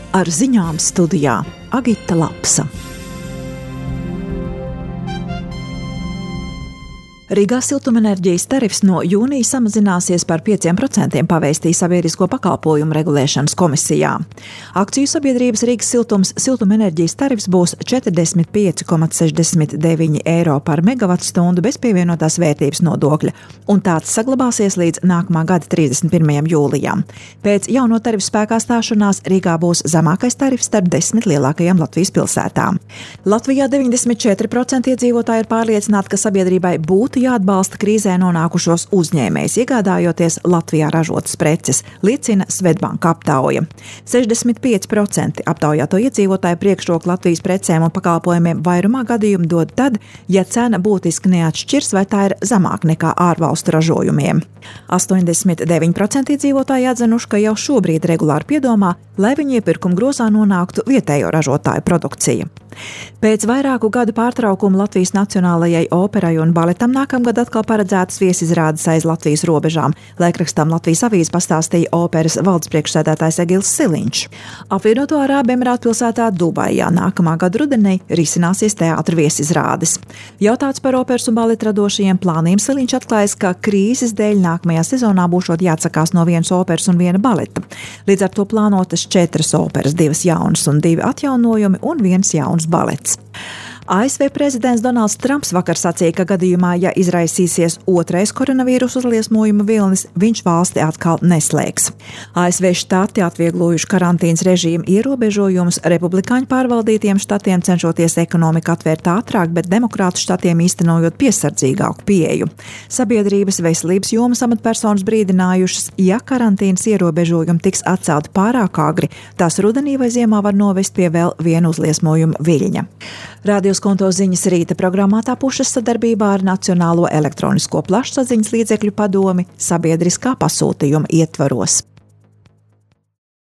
Ar ziņām studijā Agita Lapsa. Rīgā siltumenerģijas tarifs no jūnija samazināsies par 5%, pavēstīja Sabiedrisko pakalpojumu regulēšanas komisijā. Akciju sabiedrības Rīgas siltumenerģijas tarifs būs 45,69 eiro par megavatstundu bez pievienotās vērtības nodokļa, un tāds saglabāsies līdz nākamā gada 31. jūlijam. Pēc jauno tarifu spēkā stāšanās Rīgā būs zemākais tarifs starp 10 lielākajām Latvijas pilsētām. Latvijā 94% iedzīvotāji ir pārliecināti, ka sabiedrībai būtu jāatbalsta krīzē nonākušos uzņēmējus, iegādājoties Latvijā ražotas preces, liecina Svetbanka aptauja. 65% aptaujāto iedzīvotāju priekšroku Latvijas precēm un pakalpojumiem vairumā gadījumu dod tad, ja cena būtiski neatšķirs vai tā ir zemāka nekā ārvalstu ražojumiem. 89% iedzīvotāji atzinuši, ka jau šobrīd regulāri piedomā, lai viņu iepirkuma grozā nonāktu vietējo ražotāju produkcija. Pēc vairāku gadu pārtraukuma Latvijas Nacionālajai operai un baletam nākamgad atkal paredzētas viesizrādes aiz Latvijas robežām. Laikrakstam Latvijas avīze pastāstīja operas valdes priekšsēdētājs Egils Siliņš. Apvienoto Arābu Emirātu pilsētā Dubajā nākamā gada rudenī risināsies teātra viesizrādes. Jautāts par operas un baleta radošajiem plāniem, Siliņš atklājas, ka krīzes dēļ nākamajā sezonā būšot jāatsakās no vienas operas un viena baleta. Līdz ar to plānotas 4 operas, 2 jaunas un 2 atjaunojumi un 1 jauns balets. ASV prezidents Donalds Trumps vakar sacīja, ka gadījumā, ja izraisīsies otrais koronavīrusa uzliesmojuma vilnis, viņš valsti atkal neslēgs. ASV štati atvieglojuši karantīnas režīmu ierobežojumus, republikāņu pārvaldītiem štatiem cenšoties ekonomiku atvērt ātrāk, bet demokrātu štatiem īstenojot piesardzīgāku pieeju. Sabiedrības veselības jomas amatpersonas brīdinājušas, ja karantīnas ierobežojumi tiks atcelti pārāk agri, tās rudenī vai ziemā var novest pie vēl viena uzliesmojuma viļņa. Radios Konto ziņas rīta programmā tapušas sadarbībā ar Nacionālo elektronisko plašsaziņas līdzekļu padomi sabiedriskā pasūtījuma ietvaros.